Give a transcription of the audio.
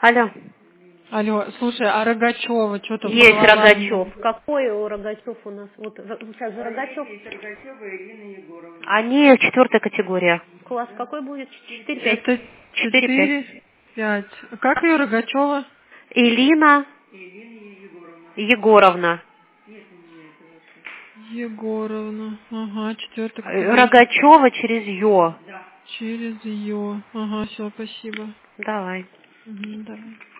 Алло. Алло, слушай, а Рогачева что-то Есть Рогачев. Какой у Рогачев у нас? Вот сейчас за Рогачев. Рогачева Ирина Егоровна. Они 4-я категория. Класс какой будет? 4-5. Это 4-5. Как ее Рогачева? Ирина Егоровна. Егоровна. Ага, 4-я категория. Рогачева через Ё. Через ее. Ага, все, спасибо. Давай. Угу, давай.